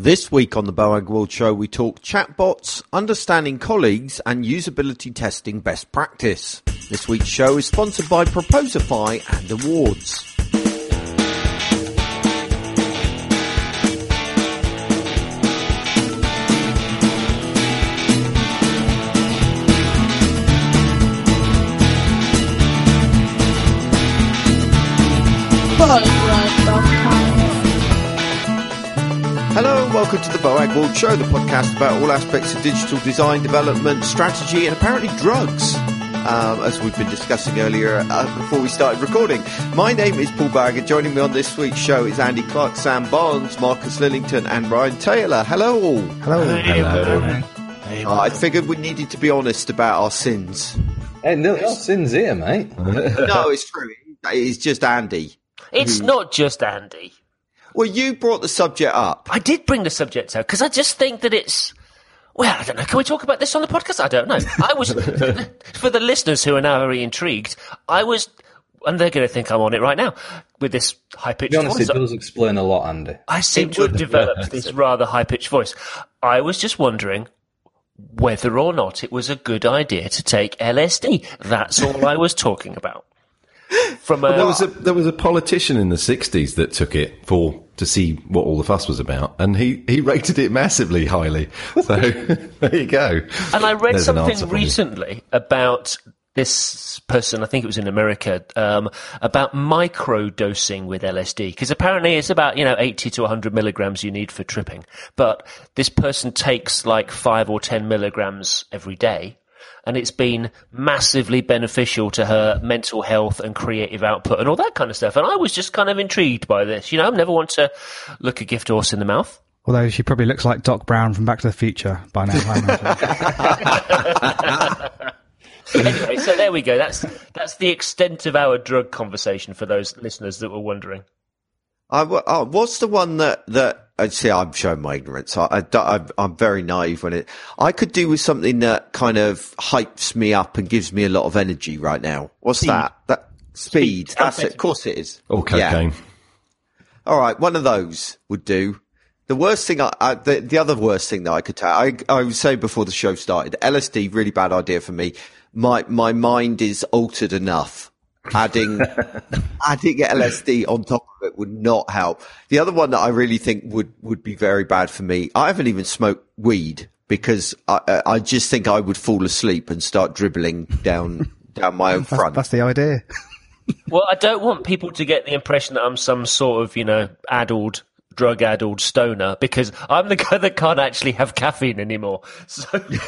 This week on the Boag World Show, we talk chatbots, understanding colleagues, and usability testing best practice. This week's show is sponsored by Proposify and Awards. Hello and welcome to the Boag World Show, the podcast about all aspects of digital design, development, strategy, and apparently drugs, as we've been discussing earlier before we started recording. My name is Paul Bagger. Joining me on this week's show is Andy Clark, Sam Barnes, Marcus Lillington, and Ryan Taylor. Hello all. Hello. Hey, I figured we needed to be honest about our sins. Hey, no sins here, mate. No, it's true. It's just Andy. It's not just Andy. Well, you brought the subject up. I did bring the subject up because I just think that it's... Well, I don't know. Can we talk about this on the podcast? I don't know. I was... For the listeners who are now very intrigued, I was... And they're going to think I'm on it right now with this high-pitched voice. To be honest, it does explain a lot, Andy. I seem to have developed this rather high-pitched voice. I was just wondering whether or not it was a good idea to take LSD. That's all I was talking about. There was a politician in the 60s that took it to see what all the fuss was about, and he rated it massively highly. So there you go. And I read something recently about this person, I think it was in America, about micro-dosing with LSD, because apparently it's about 80 to 100 milligrams you need for tripping, but this person takes like 5 or 10 milligrams every day. And it's been massively beneficial to her mental health and creative output and all that kind of stuff. And I was just kind of intrigued by this. I never want to look a gift horse in the mouth. Although she probably looks like Doc Brown from Back to the Future by now. Anyway, so there we go. That's the extent of our drug conversation for those listeners that were wondering. What's the one that see? I'm showing my ignorance. I'm very naive when I could do with something that kind of hypes me up and gives me a lot of energy right now. What's Speed. that? Speed. That's it. Of course it is. Or cocaine. Yeah. All right, one of those would do. The worst thing, the other worst thing that I could take, I was saying before the show started, LSD, really bad idea for me. My mind is altered enough. Adding LSD on top of it would not help. The other one that I really think would be very bad for me, I haven't even smoked weed because I just think I would fall asleep and start dribbling down my own front. That's the idea. Well, I don't want people to get the impression that I'm some sort of, drug-addled stoner, because I'm the guy that can't actually have caffeine anymore. So...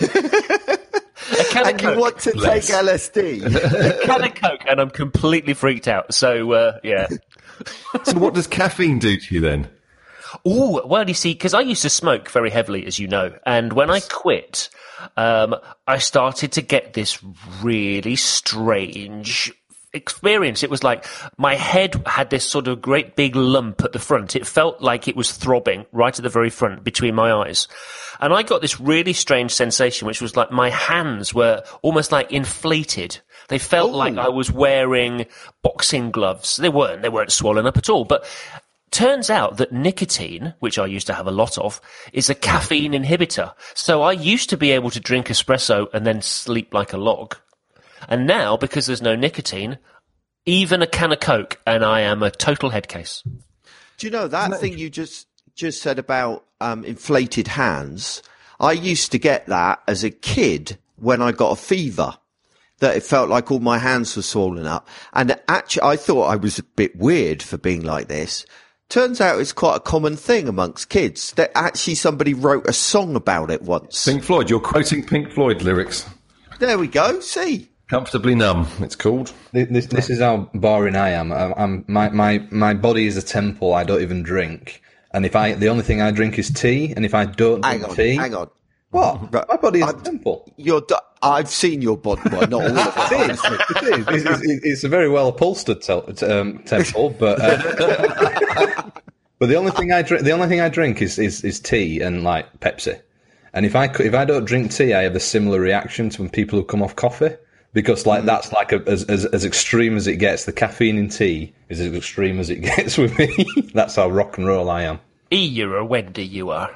And you want to take LSD? A can of Coke, and I'm completely freaked out. So, yeah. So what does caffeine do to you then? Oh, well, you see, because I used to smoke very heavily, as you know, and when I quit, I started to get this really strange experience. It was like my head had this sort of great big lump at the front. It felt like it was throbbing right at the very front between my eyes. And I got this really strange sensation, which was like my hands were almost like inflated. They felt like I was wearing boxing gloves. They weren't swollen up at all. But turns out that nicotine, which I used to have a lot of, is a caffeine inhibitor. So I used to be able to drink espresso and then sleep like a log. And now, because there's no nicotine, even a can of Coke, and I am a total head case. Do you know that thing you just said about inflated hands? I used to get that as a kid when I got a fever, that it felt like all my hands were swollen up. And actually, I thought I was a bit weird for being like this. Turns out it's quite a common thing amongst kids. That actually somebody wrote a song about it once. Pink Floyd. You're quoting Pink Floyd lyrics. There we go. See. Comfortably numb, it's called. This is how boring I am. My body is a temple. I don't even drink, and the only thing I drink is tea. And if I don't drink tea, hang on. What? My body is a temple. I've seen your body. Well, not all of it. It's a very well upholstered temple, but but the only thing I drink is tea and like Pepsi. And if I don't drink tea, I have a similar reaction to when people who come off coffee. Because that's like as extreme as it gets. The caffeine in tea is as extreme as it gets with me. That's how rock and roll I am. You're a Wendy, you are.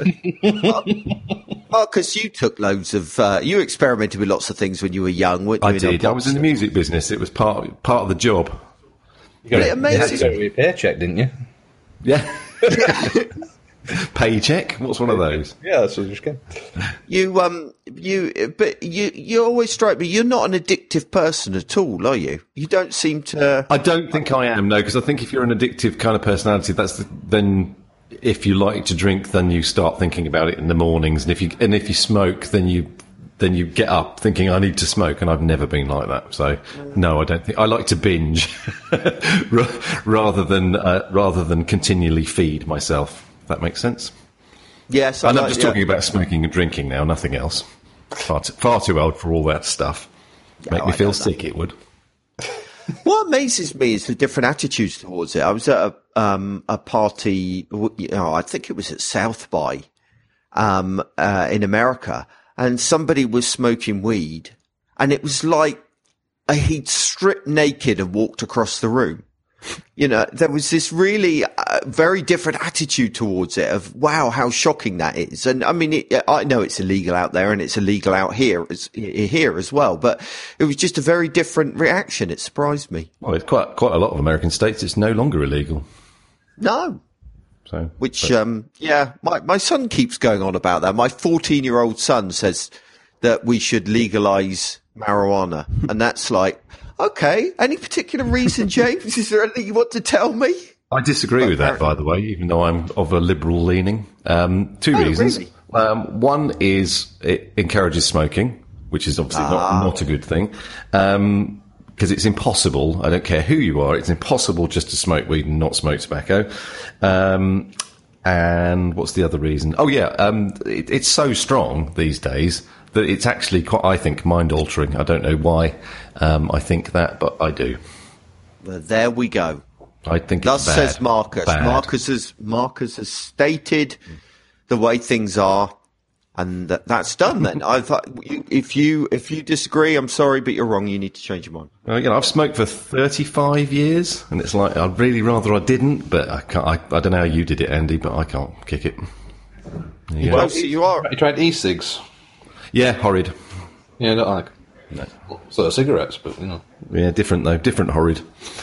Marcus, you took loads of, you experimented with lots of things when you were young, weren't you? I did. I was in the music business. It was part of the job. You got it amazes you got your paycheck, didn't you? Yeah. Paycheck? What's one of those? Yeah, that's what I just came. You always strike me. You're not an addictive person at all, are you? You don't seem to. I don't think I am, no, because I think if you're an addictive kind of personality, then if you like to drink, then you start thinking about it in the mornings, and if you smoke, then you get up thinking I need to smoke, and I've never been like that. So no, I don't think I like to binge rather than continually feed myself. If that makes sense. Yes, and I'm just talking about smoking and drinking now, nothing else. Far too old for all that stuff. Make me feel sick. It would. What amazes me is the different attitudes towards it. I was at a party, I think it was at South by, in America, and somebody was smoking weed, and it was like he'd stripped naked and walked across the room. There was this really very different attitude towards it of, wow, how shocking that is. And I mean, I know it's illegal out there and it's illegal out here as well, but it was just a very different reaction. It surprised me. Well, it's quite a lot of American states. It's no longer illegal. No. So, my son keeps going on about that. My 14-year-old son says that we should legalize marijuana. And that's like, okay, any particular reason, James? Is there anything you want to tell me? I disagree with that, by the way, even though I'm of a liberal leaning. Two reasons. Really? One is it encourages smoking, which is obviously not a good thing. Because it's impossible, I don't care who you are, it's impossible just to smoke weed and not smoke tobacco. And what's the other reason? Oh, yeah, it's so strong these days that it's actually quite, I think, mind-altering. I don't know why I think that, but I do. Well, there we go. I think Thus it's bad. says Marcus. Bad. Marcus has stated the way things are, and that's done then. I thought if you disagree, I'm sorry, but you're wrong. You need to change your mind. I've smoked for 35 years, and it's like I'd really rather I didn't, but I can't. I don't know how you did it, Andy, but I can't kick it. Well, so you are. You tried e-cigs? Yeah, horrid. Yeah, I don't like. No. Sort of cigarettes, but Yeah, different though. Different horrid.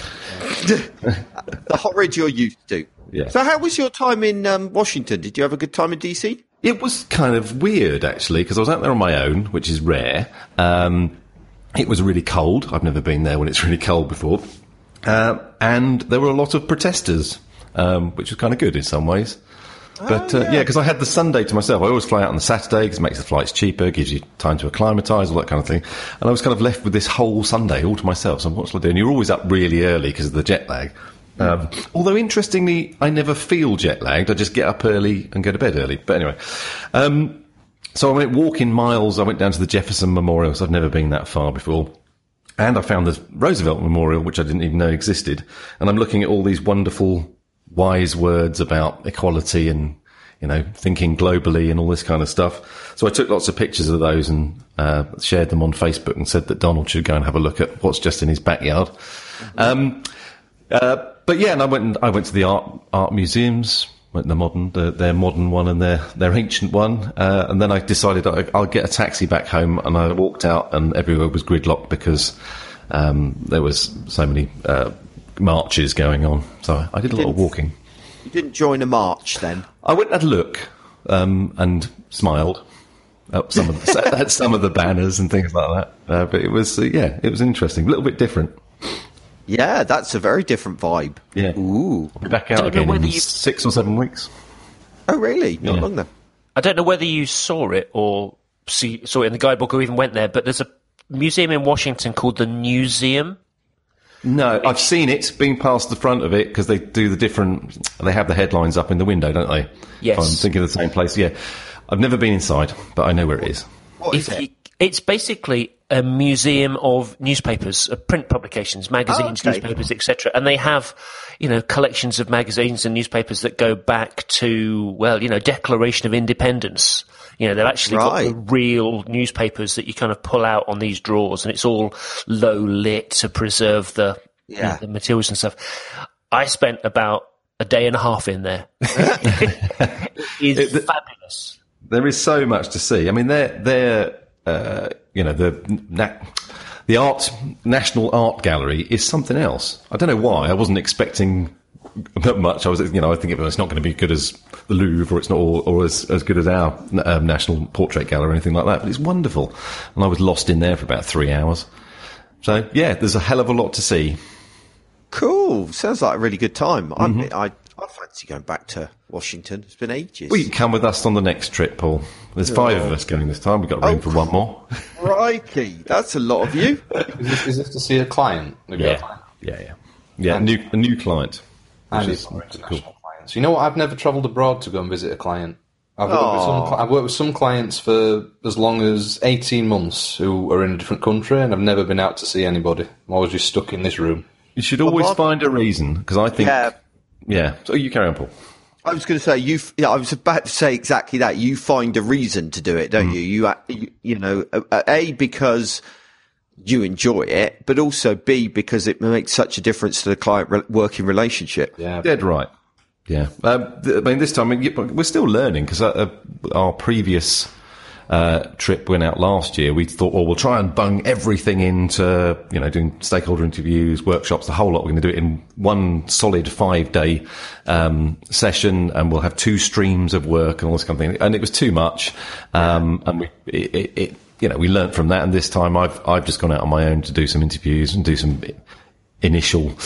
The horrid you're used to. Yeah. So how was your time in Washington? Did you have a good time in DC? It was kind of weird, actually, because I was out there on my own, which is rare. It was really cold. I've never been there when it's really cold before. And there were a lot of protesters, which was kind of good in some ways. But, because I had the Sunday to myself. I always fly out on the Saturday because it makes the flights cheaper, gives you time to acclimatise, all that kind of thing. And I was kind of left with this whole Sunday all to myself. So what shall I do? And you're always up really early because of the jet lag. Although, interestingly, I never feel jet lagged. I just get up early and go to bed early. But anyway, so I went walking miles. I went down to the Jefferson Memorial, so I've never been that far before. And I found the Roosevelt Memorial, which I didn't even know existed. And I'm looking at all these wonderful, wise words about equality and, thinking globally and all this kind of stuff. So I took lots of pictures of those and shared them on Facebook and said that Donald should go and have a look at what's just in his backyard. But yeah, and I went to the art museums, went to their modern one and their ancient one, and then I decided I'll get a taxi back home, and I walked out, and everywhere was gridlocked because there was so many marches going on. So I did a lot of walking. You didn't join a march then? I went and had a look and smiled at some of the banners and things like that. But it was it was interesting, a little bit different. Yeah, that's a very different vibe. Yeah. Ooh. I'll be back out again in 6 or 7 weeks. Oh, really? Not long then. I don't know whether you saw it or saw it in the guidebook or even went there, but there's a museum in Washington called the Newseum. No, I've seen it, been past the front of it, because they do they have the headlines up in the window, don't they? Yes. I'm thinking of the same place, yeah. I've never been inside, but I know where it is. What is it? It's basically a museum of newspapers, print publications, magazines, newspapers, etc. And they have, collections of magazines and newspapers that go back to, Declaration of Independence. They've actually got the real newspapers that you kind of pull out on these drawers, and it's all low lit to preserve the materials and stuff. I spent about a day and a half in there. It is fabulous. There is so much to see. I mean, the National Art Gallery is something else. I don't know why. I wasn't expecting that much. I think it's not going to be good as the Louvre, or it's not, or as good as our National Portrait Gallery or anything like that. But it's wonderful, and I was lost in there for about 3 hours. So yeah, there's a hell of a lot to see. Cool. Sounds like a really good time. I fancy going back to Washington. It's been ages. Well, you can come with us on the next trip, Paul. There's 5 of us going this time. We've got room for one more. Crikey, that's a lot of you. Is this to see a client? Yeah. A new client. And it's international clients. You know what? I've never travelled abroad to go and visit a client. I've worked with some clients for as long as 18 months who are in a different country, and I've never been out to see anybody. I'm always just stuck in this room. You should always find a reason, because I think... Yeah. So you carry on, Paul. I was going to say, I was about to say exactly that. You find a reason to do it, don't you? You know, A, because you enjoy it, but also B, because it makes such a difference to the client working relationship. Yeah. Dead right. Yeah. I mean, this time, we're still learning, because our previous trip went out last year. We thought, well, we'll try and bung everything into, doing stakeholder interviews, workshops, the whole lot. We're going to do it in one solid 5-day session, and we'll have 2 streams of work and all this kind of thing. And it was too much. And we learnt from that. And this time I've just gone out on my own to do some interviews and do some initial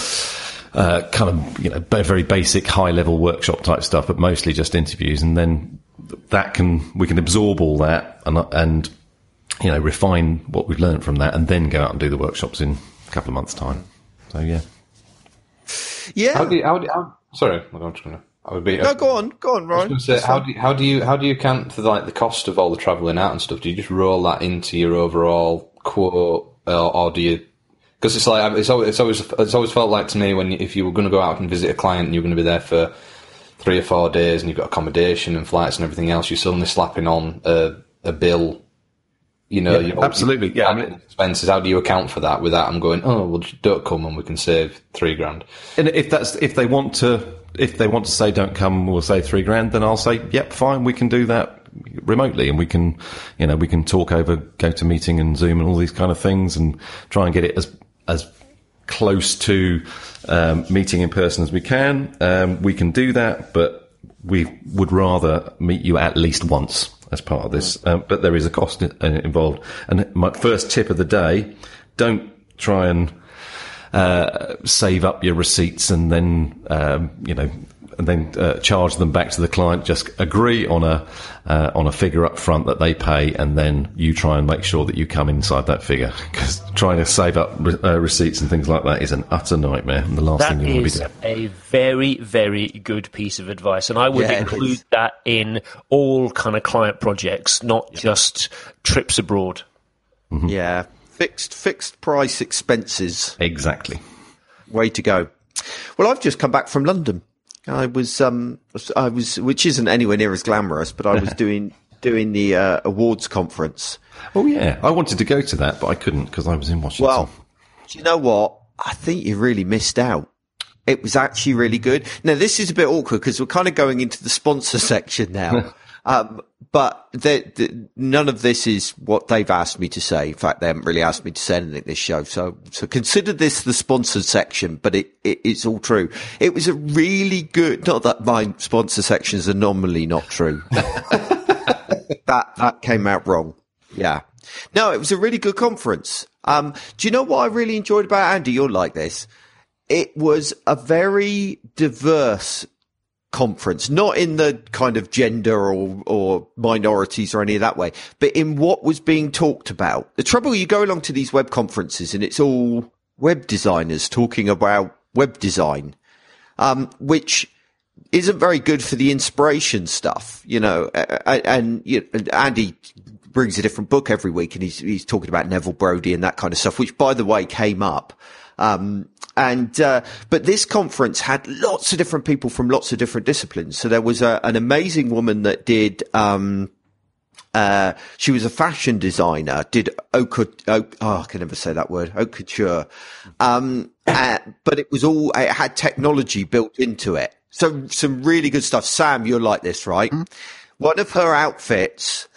very basic high level workshop type stuff, but mostly just interviews. And then we can absorb all that and refine what we've learned from that, and then go out and do the workshops in a couple of months' time. So yeah. Sorry, I'm just going to. No, go on, Ryan. I was going to say, how do you account for the cost of all the travelling out and stuff? Do you just roll that into your overall quote, or do you? Because it's like it's always felt like to me if you were going to go out and visit a client and you're going to be there for 3 or 4 days and you've got accommodation and flights and everything else, you're suddenly slapping on a bill. Absolutely. Yeah, expenses. How do you account for that without them going, oh, well, don't come and we can save $3,000? And if they want to say don't come, we'll say $3,000. Then I'll say, yep, fine, we can do that remotely, and we can talk over GoToMeeting and Zoom and all these kind of things, and try and get it as close to meeting in person as we can. We can do that, but we would rather meet you at least once as part of this. But there is a cost involved. And my first tip of the day: don't try and save up your receipts and then charge them back to the client. Just agree on a figure up front that they pay, and then you try and make sure that you come inside that figure, because trying to save up receipts and things like that is an utter nightmare, and the last thing you want to be doing. That is a very, very good piece of advice, and I would include that in all kind of client projects, not just trips abroad. Mm-hmm. Yeah, fixed price expenses. Exactly. Way to go. Well, I've just come back from London. I was, which isn't anywhere near as glamorous, but I was doing the awards conference. Oh yeah, I wanted to go to that, but I couldn't because I was in Washington. Well, do you know what? I think you really missed out. It was actually really good. Now, this is a bit awkward because we're kind of going into the sponsor section now. But none of this is what they've asked me to say. In fact, they haven't really asked me to say anything this show. So consider this the sponsored section, but it's all true. It was a really good, not that my sponsor sections are normally not true. That came out wrong. Yeah. No, it was a really good conference. Do you know what I really enjoyed about Andy? You'll like this. It was a very diverse conference, not in the kind of gender or minorities or any of that way, but in what was being talked about. The trouble, you go along to these web conferences and it's all web designers talking about web design, which isn't very good for the inspiration stuff, and Andy brings a different book every week, and he's talking about Neville Brody and that kind of stuff, which by the way came up. But this conference had lots of different people from lots of different disciplines. So there was an amazing woman that did, she was a fashion designer, did I can never say that word, haute couture. But it had technology built into it. So some really good stuff. Sam, you're like this, right? Mm. One of her outfits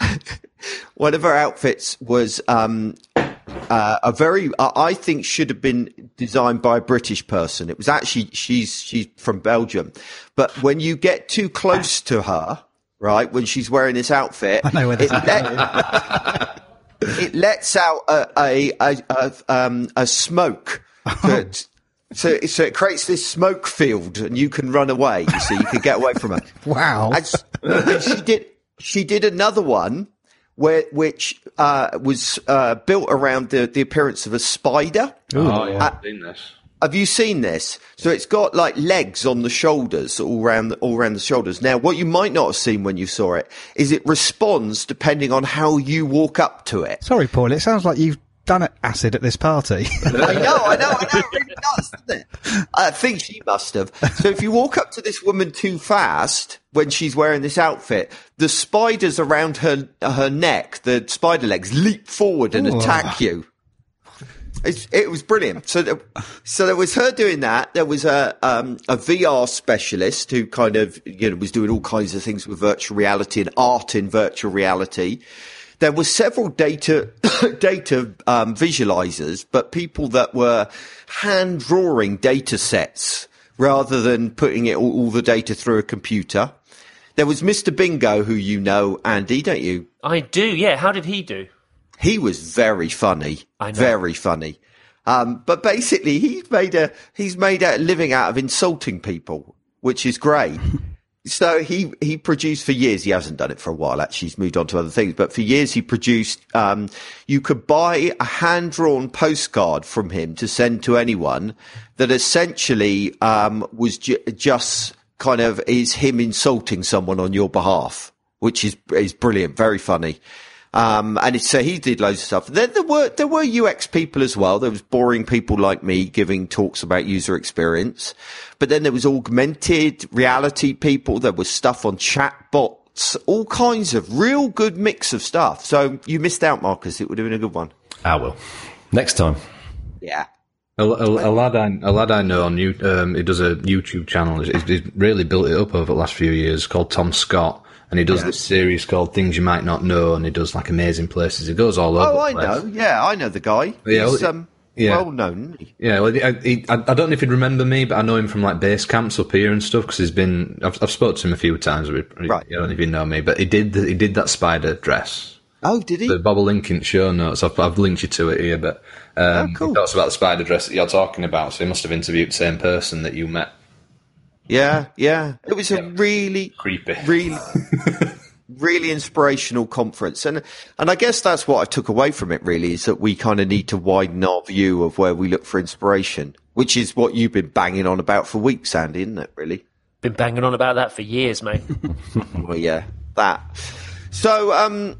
was a very, I think, should have been designed by a British person. It was actually she's from Belgium, but when you get too close to her, right, when she's wearing this outfit, I know where this it lets out a smoke. So it creates this smoke field, and you can run away. So you can get away from her. Wow! And she did another one which was built around the appearance of a spider. Ooh. Oh yeah, I've seen this. Have you seen this? So it's got like legs on the shoulders, all around the shoulders. Now, what you might not have seen when you saw it is it responds depending on how you walk up to it. Sorry, Paul. It sounds like you've done acid at this party. I know. It really does, doesn't it? I think she must have. So if you walk up to this woman too fast when she's wearing this outfit, the spiders around her neck, the spider legs, leap forward and attack you. It was brilliant. So there was her doing that. There was a VR specialist who kind of, was doing all kinds of things with virtual reality and art in virtual reality. There were several data visualizers, but people that were hand drawing data sets rather than putting all the data through a computer. There was Mr. Bingo, who you know, Andy, don't you? I do, yeah. How did he do? He was very funny. I know. Very funny. But basically, he's made a living out of insulting people, which is great. So he produced for years. He hasn't done it for a while. Actually, he's moved on to other things. But for years, he produced. You could buy a hand-drawn postcard from him to send to anyone that essentially was just kind of is him insulting someone on your behalf, which is brilliant, very funny. So he did loads of stuff. Then there were UX people as well. There was boring people like me giving talks about user experience. But then there was augmented reality people. There was stuff on chatbots, all kinds of real good mix of stuff. So you missed out, Marcus. It would have been a good one. I will. Next time. Yeah. A lad I know on he does a YouTube channel. He's really built it up over the last few years, called Tom Scott. And he does this series called Things You Might Not Know, and he does like amazing places. He goes all over. Oh, I know. Yeah, I know the guy. He's well known. Yeah, well, I don't know if he'd remember me, but I know him from like base camps up here and stuff because I've spoken to him a few times. Right. I don't know if you know me, but he did that spider dress. Oh, did he? The Bob will link in the show notes. I've linked you to it here, but cool. He talks about the spider dress that you're talking about. So he must have interviewed the same person that you met. Yeah. It was a really creepy, really inspirational conference, and I guess that's what I took away from it. Really, is that we kind of need to widen our view of where we look for inspiration, which is what you've been banging on about for weeks, Andy, isn't it? Really, been banging on about that for years, mate. Well, yeah, that. So,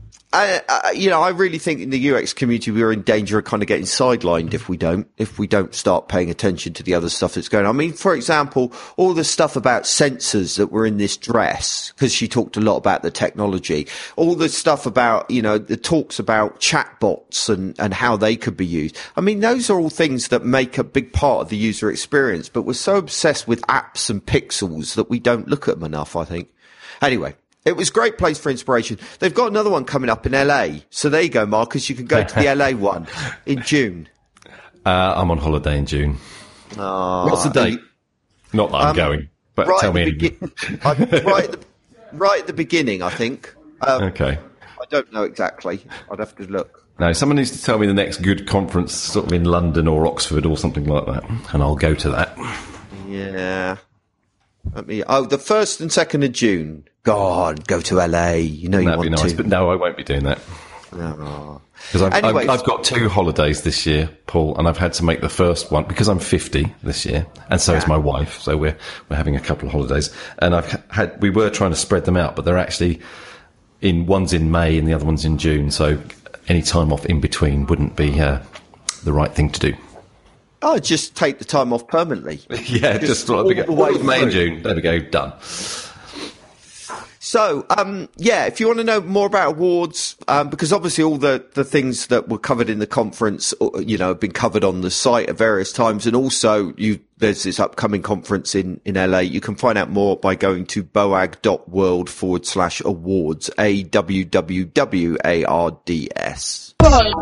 I really think in the UX community we're in danger of kind of getting sidelined if we don't start paying attention to the other stuff that's going on. I mean, for example, all the stuff about sensors that were in this dress, because she talked a lot about the technology, all the stuff about, the talks about chatbots and how they could be used. I mean, those are all things that make a big part of the user experience, but we're so obsessed with apps and pixels that we don't look at them enough, I think. Anyway. It was a great place for inspiration. They've got another one coming up in LA. So there you go, Marcus. You can go to the LA one in June. I'm on holiday in June. What's the date? Not that I'm going, but tell me. Right at the beginning, I think. Okay. I don't know exactly. I'd have to look. No, someone needs to tell me the next good conference, sort of in London or Oxford or something like that, and I'll go to that. Yeah. The 1st and 2nd of June. God, go to LA. You know you That'd want be nice, to. but no, I won't be doing that. Because I've got 2 holidays this year, Paul, and I've had to make the first one because I'm 50 this year, and so is my wife. So we're having a couple of holidays, and we were trying to spread them out, but they're actually one's in May and the other one's in June. So any time off in between wouldn't be the right thing to do. Oh, just take the time off permanently. Yeah, just May and June. There we go, done. So, if you want to know more about awards, because obviously all the things that were covered in the conference, have been covered on the site at various times. And also there's this upcoming conference in LA. You can find out more by going to boag.world/awards, AWWWARDS.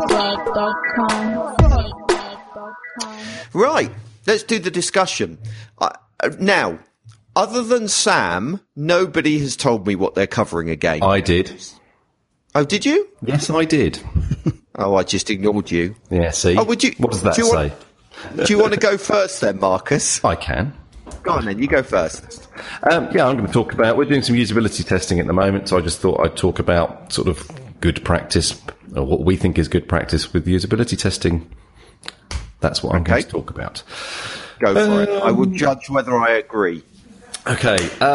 Right. Let's do the discussion. Now, other than Sam, nobody has told me what they're covering again. I did. Oh, did you? Yes, I did. Oh, I just ignored you. Yeah, see? Oh, would you? What does that say? Do you want to go first then, Marcus? I can. Go on then, you go first. I'm going to talk about, we're doing some usability testing at the moment, so I just thought I'd talk about sort of good practice, or what we think is good practice with usability testing. That's what I'm going to talk about. Go for it. I will judge whether I agree. Okay,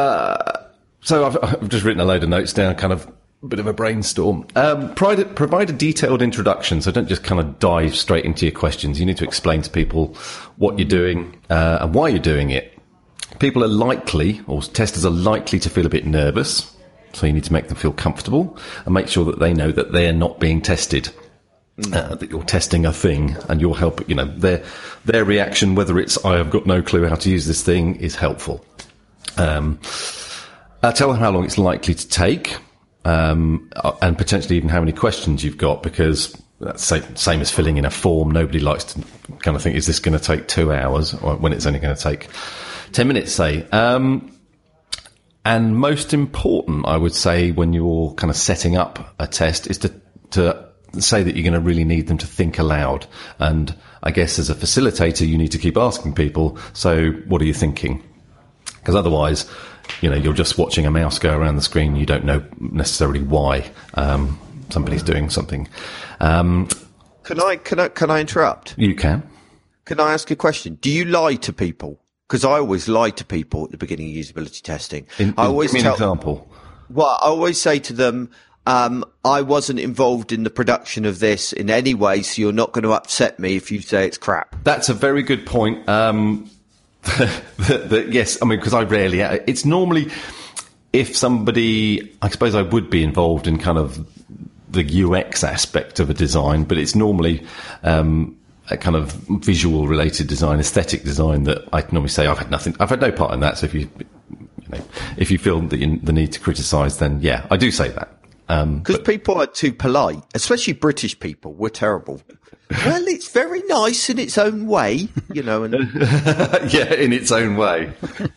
so I've just written a load of notes down, kind of a bit of a brainstorm. Provide a detailed introduction, so don't just kind of dive straight into your questions. You need to explain to people what you're doing and why you're doing it. People are likely, or testers are likely, to feel a bit nervous, so you need to make them feel comfortable and make sure that they know that they're not being tested. That you're testing a thing, and you'll help. Their reaction, whether it's "I have got no clue how to use this thing," is helpful. Tell them how long it's likely to take, and potentially even how many questions you've got, because that's same as filling in a form. Nobody likes to kind of think, "Is this going to take 2 hours?" or when it's only going to take 10 minutes, say. And most important, I would say, when you're kind of setting up a test, is to say that you're going to really need them to think aloud. And I guess as a facilitator, you need to keep asking people, so what are you thinking? Because otherwise, you're just watching a mouse go around the screen. You don't know necessarily why somebody's doing something. Can I interrupt? You can. Can I ask a question? Do you lie to people? Because I always lie to people at the beginning of usability testing. I always give me an example. Well, I always say to them, I wasn't involved in the production of this in any way, so you're not going to upset me if you say it's crap. That's a very good point. Yes, I mean, because I rarely, it's normally, if somebody, I suppose I would be involved in kind of the UX aspect of a design, but it's normally a kind of visual related design, aesthetic design, that I normally say I've had no part in that. So if you feel the need to criticise, then yeah, I do say that. Because people are too polite, especially British people. We're terrible. Well, it's very nice in its own way, And yeah, in its own way.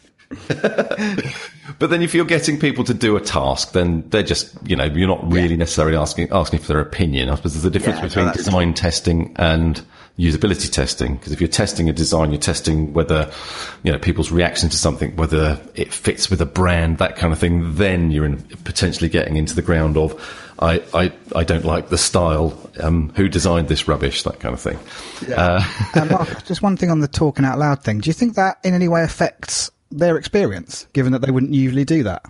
But then if you're getting people to do a task, then they're just, you're not really necessarily asking for their opinion. I suppose there's a difference between design testing and usability testing. Because if you're testing a design, you're testing whether, people's reaction to something, whether it fits with a brand, that kind of thing. Then you're potentially getting into the ground of, I don't like the style. Who designed this rubbish? That kind of thing. Yeah. Mark, just one thing on the talking out loud thing. Do you think that in any way affects their experience, given that they wouldn't usually do that?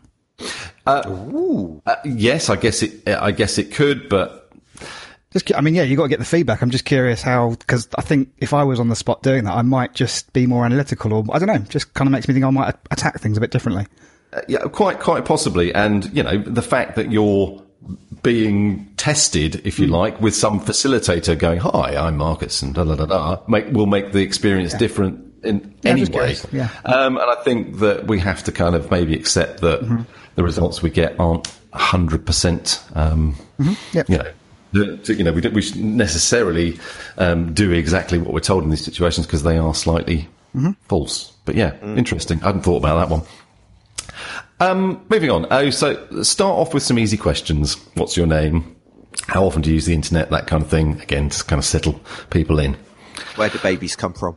Yes, I guess it could, but you got to get the feedback. I'm just curious how, because I think if I was on the spot doing that, I might just be more analytical, or I don't know, just kind of makes me think I might attack things a bit differently. Yeah, quite possibly. And the fact that you're being tested, if you like, with some facilitator going, "Hi, I'm Marcus," and will make the experience different in any way. Yeah. And I think that we have to kind of maybe accept that the results we get aren't 100%. Yep. We shouldn't necessarily do exactly what we're told in these situations, because they are slightly false. But yeah, interesting. I hadn't thought about that one. Moving on. So start off with some easy questions. What's your name? How often do you use the internet? That kind of thing. Again, to kind of settle people in. Where do babies come from?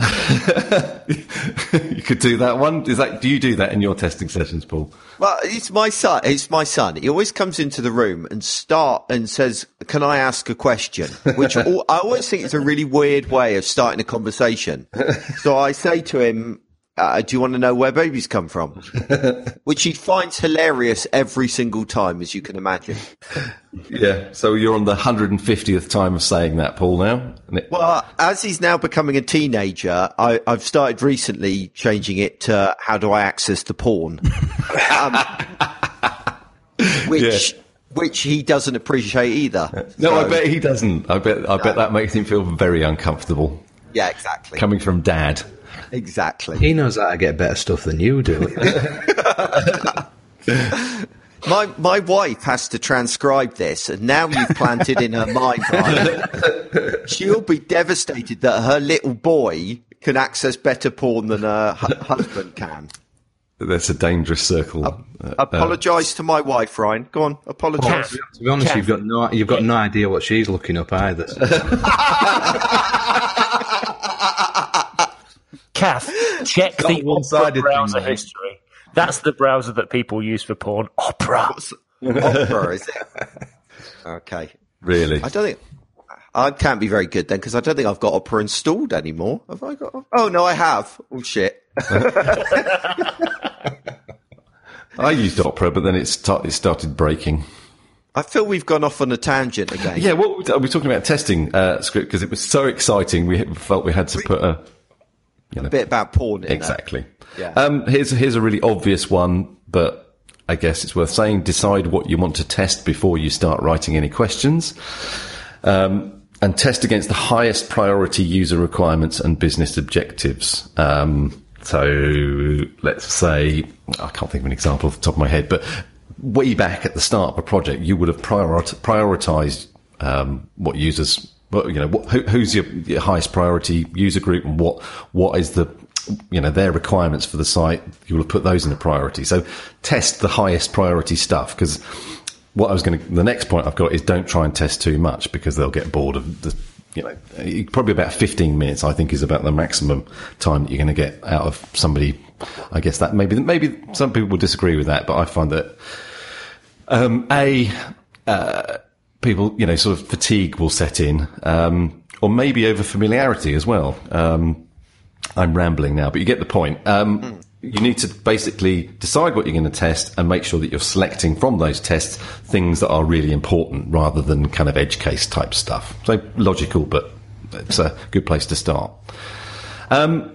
You could do that one. Do you do that in your testing sessions, Paul? Well, it's my son. He always comes into the room and says, "Can I ask a question?" Which I always think is a really weird way of starting a conversation. So I say to him, "Do you want to know where babies come from?" Which he finds hilarious every single time, as you can imagine. Yeah, so you're on the 150th time of saying that, Paul, now? Well, as he's now becoming a teenager, I've started recently changing it to, "How do I access the porn?" which he doesn't appreciate either. No, I bet he doesn't. I bet that makes him feel very uncomfortable. Yeah, exactly. Coming from Dad. Exactly. He knows how to get better stuff than you do. My wife has to transcribe this, and now you've planted in her mind, Ryan, she'll be devastated that her little boy can access better porn than her husband can. That's a dangerous circle. Apologise to my wife, Ryan. Go on, apologise. To be honest, you've got no idea what she's looking up either. Kath, check the one-sided browser thing, mate. history. That's the browser that people use for porn. Opera. Opera, is it? Okay. Really? I don't think I can't be very good then, because I don't think I've got Opera installed anymore. Have I got? Oh no, I have. Oh shit. I used Opera, but then it started breaking. I feel we've gone off on a tangent again. Yeah, we're talking about testing script because it was so exciting. We felt we had to put a bit about porn in exactly. there. Yeah. Here's a really obvious one, but I guess it's worth saying. Decide what you want to test before you start writing any questions. And test against the highest priority user requirements and business objectives. So let's say, I can't think of an example off the top of my head, but way back at the start of a project, you would have prioritized what users, who's your highest priority user group, and what is the their requirements for the site. You will have put those in the priority. So test the highest priority stuff, because the next point I've got is don't try and test too much, because they'll get bored of probably about 15 minutes, I think, is about the maximum time that you're going to get out of somebody. I guess that maybe some people will disagree with that, but I find that, people, sort of fatigue will set in, or maybe over familiarity as well. I'm rambling now, but you get the point. You need to basically decide what you're going to test and make sure that you're selecting from those tests things that are really important, rather than kind of edge case type stuff. So logical, but it's a good place to start. What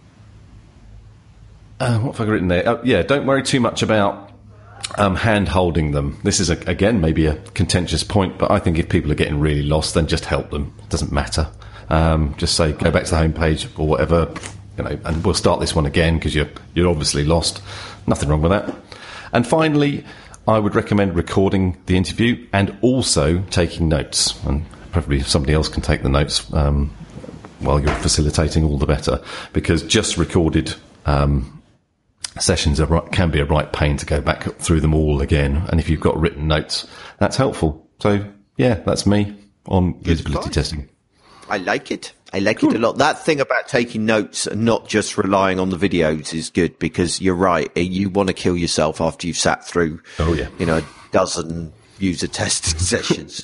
have I written there? Don't worry too much about hand holding them. This is again maybe a contentious point, but I think if people are getting really lost, then just help them. It doesn't matter. Just say go back to the home page or whatever. And we'll start this one again because you're obviously lost. Nothing wrong with that. And finally, I would recommend recording the interview and also taking notes. And preferably if somebody else can take the notes while you're facilitating, all the better. Because just recorded sessions can be a right pain to go back through them all again. And if you've got written notes, that's helpful. So, yeah, that's me on usability testing. I like it. I like it a lot. That thing about taking notes and not just relying on the videos is good, because you're right. You want to kill yourself after you've sat through, a dozen user testing sessions.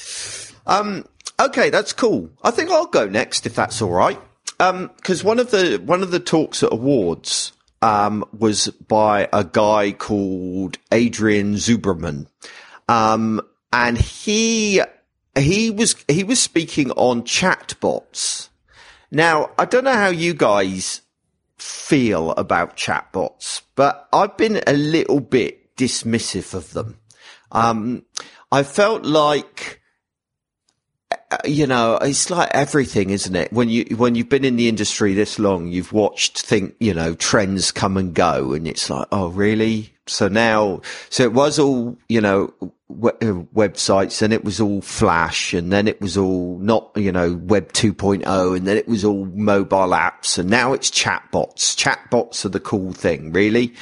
Okay, that's cool. I think I'll go next if that's all right. Because one of the talks at awards was by a guy called Adrian Zuberman, and he was speaking on chatbots. Now, I don't know how you guys feel about chatbots, but I've been a little bit dismissive of them. I felt like, it's like everything, isn't it? When you've been in the industry this long, you've watched trends come and go, and it's like, oh, really? So it was all, websites, and it was all Flash, and then it was all not, Web 2.0, and then it was all mobile apps, and now it's chatbots. Chatbots are the cool thing, really.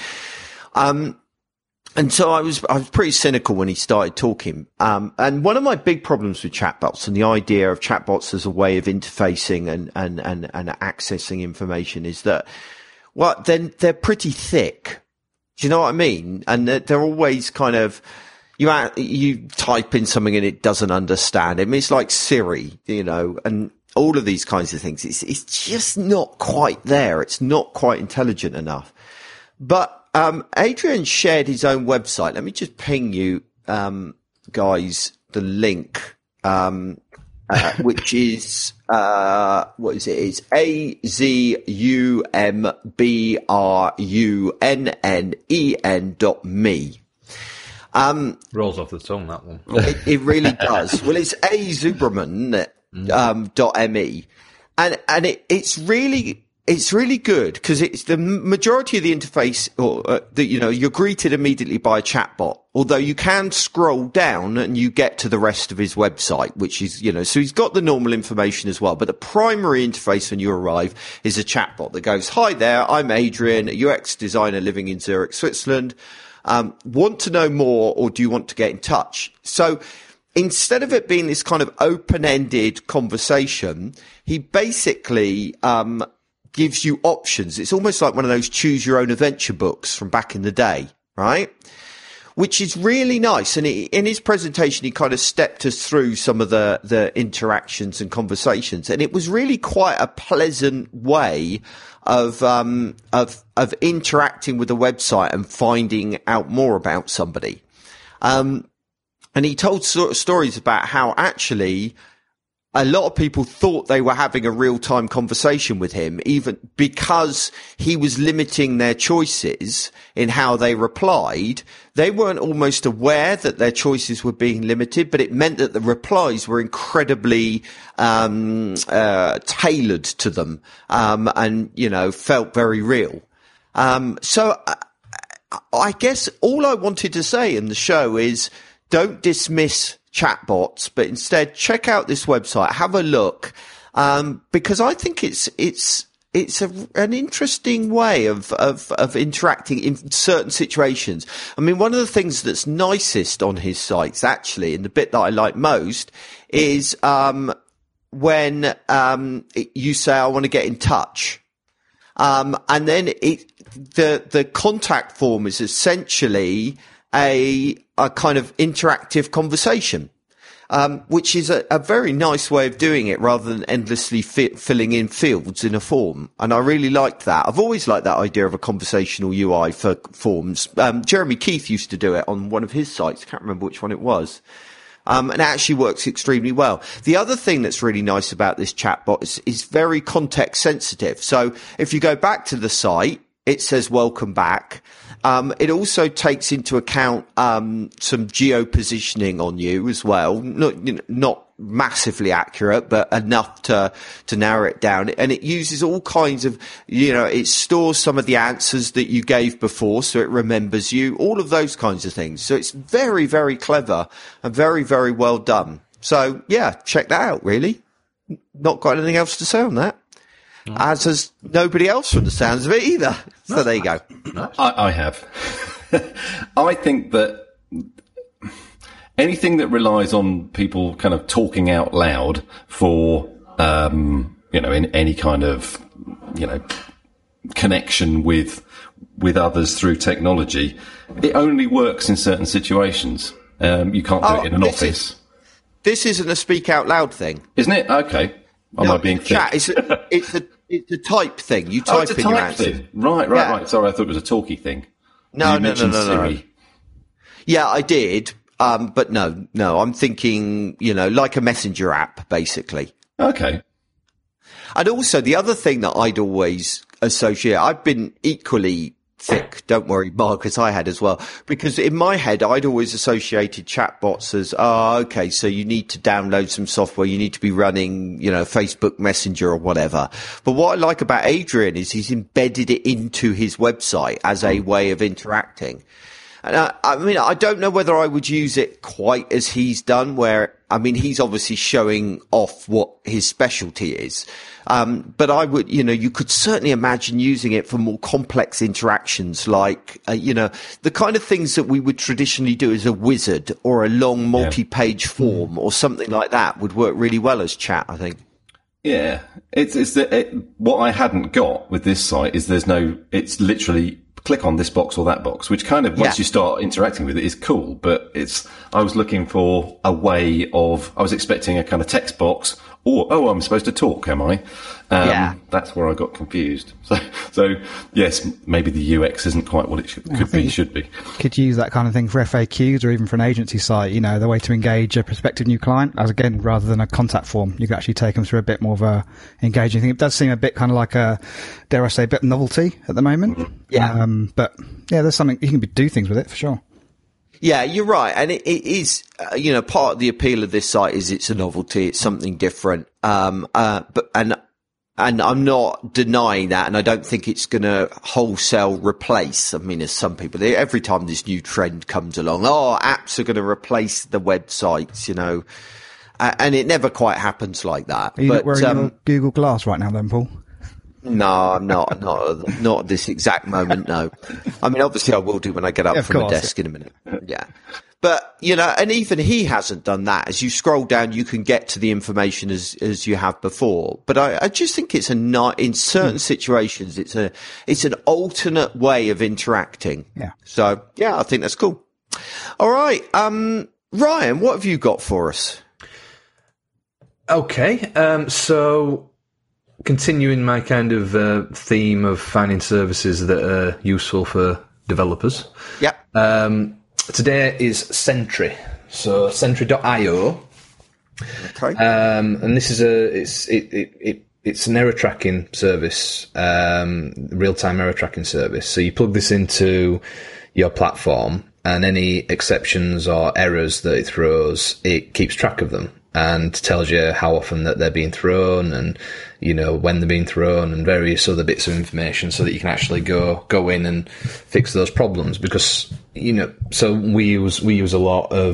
And so I was pretty cynical when he started talking. And one of my big problems with chatbots and the idea of chatbots as a way of interfacing and accessing information is that, then they're pretty thick. Do you know what I mean? And they're always kind of, you type in something and it doesn't understand. I mean, it's like Siri, and all of these kinds of things. It's just not quite there. It's not quite intelligent enough. But Adrian shared his own website. Let me just ping you, guys, the link, which is, what is it? It's AZUMBRUNNEN.me. Rolls off the tongue, that one. It really does. Well, it's A. Zuberman, isn't it? .me. And it's really good because it's the majority of the interface, or you're greeted immediately by a chatbot. Although you can scroll down and you get to the rest of his website, which is, so he's got the normal information as well. But the primary interface when you arrive is a chatbot that goes, "Hi there, I'm Adrian, a UX designer living in Zurich, Switzerland. Want to know more, or do you want to get in touch?" So instead of it being this kind of open-ended conversation, he basically gives you options. It's almost like one of those choose your own adventure books from back in the day, right? Which is really nice. And in his presentation, he kind of stepped us through some of the interactions and conversations. And it was really quite a pleasant way of interacting with the website and finding out more about somebody. And he told stories about how actually a lot of people thought they were having a real-time conversation with him, even because he was limiting their choices in how they replied. They weren't almost aware that their choices were being limited, but it meant that the replies were incredibly tailored to them, and felt very real. So I guess all I wanted to say in the show is don't dismiss chatbots, but instead check out this website, have a look, because I think it's an interesting way of interacting in certain situations. I mean, one of the things that's nicest on his sites, actually, and the bit that I like most, is when you say, "I want to get in touch," and then the contact form is essentially a kind of interactive conversation, which is a very nice way of doing it rather than endlessly filling in fields in a form. And I really liked that. I've always liked that idea of a conversational UI for forms. Jeremy Keith used to do it on one of his sites. I can't remember which one it was. And it actually works extremely well. The other thing that's really nice about this chatbot is very context sensitive. So if you go back to the site, it says welcome back. It also takes into account some geo-positioning on you as well. Not massively accurate, but enough to narrow it down. And it uses all kinds of, it stores some of the answers that you gave before, so it remembers you, all of those kinds of things. So it's very, very clever and very, very well done. So yeah, check that out, really. Not got anything else to say on that. As has nobody else from the sounds of it either. So there you go. I have. I think that anything that relies on people kind of talking out loud for, in any kind of, connection with others through technology, it only works in certain situations. You can't do it in an office. This isn't a speak out loud thing. Isn't it? Okay. Am I being chat? It's a type thing. You type it's a in your type answer. thing. Right. Sorry, I thought it was a talky thing. No. Siri. Yeah, I did. But no. I'm thinking, like a messenger app, basically. Okay. And also the other thing that I'd always associate, I've been equally thick, don't worry, Marcus, I had as well, because in my head I'd always associated chatbots as, okay, so you need to download some software, you need to be running, Facebook Messenger or whatever. But what I like about Adrian is he's embedded it into his website as a way of interacting. And I don't know whether I would use it quite as he's done, he's obviously showing off what his specialty is. But I would, you could certainly imagine using it for more complex interactions, like, the kind of things that we would traditionally do as a wizard or a long multi-page form or something like that would work really well as chat, I think. Yeah. What I hadn't got with this site is it's literally click on this box or that box, which kind of, once you start interacting with it, is cool. But I was looking for a way of, I was expecting a kind of text box, or, I'm supposed to talk, am I? That's where I got confused. So yes, maybe the UX isn't quite what it should be. Could use that kind of thing for FAQs or even for an agency site, the way to engage a prospective new client, as again, rather than a contact form, you could actually take them through a bit more of a engaging thing. It does seem a bit kind of like a bit novelty at the moment. Yeah. But yeah, there's something, you can do things with it for sure. Yeah, you're right, and it is. Part of the appeal of this site is it's a novelty, it's something different. And I'm not denying that, and I don't think it's going to wholesale replace. I mean, as some people, every time this new trend comes along, apps are going to replace the websites, and it never quite happens like that. Are you not wearing your Google Glass right now then, Paul? No, I'm not at this exact moment, no. I mean, obviously I will do when I get up from the desk in a minute. Yeah. But, and even he hasn't done that. As you scroll down, you can get to the information as you have before. But I just think it's in certain situations, it's an alternate way of interacting. Yeah. So, yeah, I think that's cool. All right. Ryan, what have you got for us? Okay. So continuing my kind of theme of finding services that are useful for developers. Yeah. Today is Sentry, so Sentry.io. Okay. And this is it's an error tracking service, real-time error tracking service. So you plug this into your platform, and any exceptions or errors that it throws, it keeps track of them and tells you how often that they're being thrown, and when they're being thrown, and various other bits of information, so that you can actually go in and fix those problems. Because so we use a lot of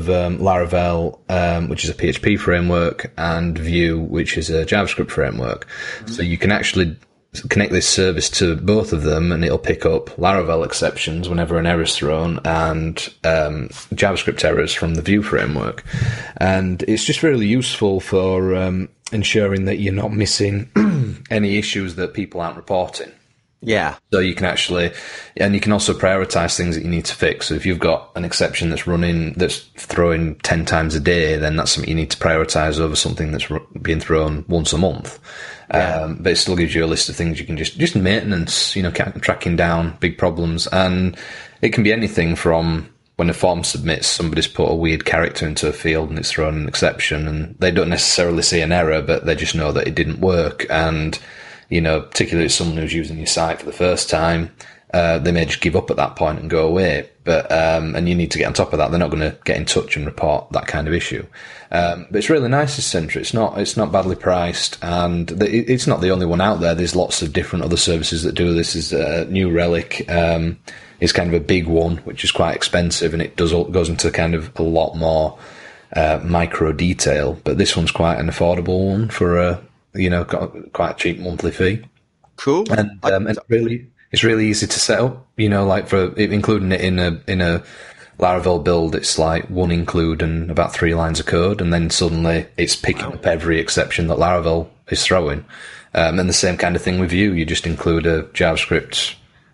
Laravel, which is a PHP framework, and Vue, which is a JavaScript framework. Mm-hmm. So you can actually connect this service to both of them, and it'll pick up Laravel exceptions whenever an error is thrown, and JavaScript errors from the Vue framework. And it's just really useful for ensuring that you're not missing any issues that people aren't reporting. Yeah. So you can you can also prioritize things that you need to fix. So if you've got an exception that's throwing 10 times a day, then that's something you need to prioritize over something that's being thrown once a month. Yeah. But it still gives you a list of things you can just maintenance, tracking down big problems. And it can be anything from when a form submits, somebody's put a weird character into a field and it's thrown an exception, and they don't necessarily see an error, but they just know that it didn't work. And, particularly if someone who's using your site for the first time, they may just give up at that point and go away. But, and you need to get on top of that. They're not going to get in touch and report that kind of issue. But it's really nice, this Sentry. It's not badly priced, and it's not the only one out there. There's lots of different other services that do this. Is New Relic, is kind of a big one, which is quite expensive, and it goes into kind of a lot more, micro detail. But this one's quite an affordable one for quite a cheap monthly fee. Cool. And it's really easy to set up, like for including it in a Laravel build, it's like one include and about 3 lines of code, and then suddenly it's picking up every exception that Laravel is throwing. And the same kind of thing with Vue. You just include a JavaScript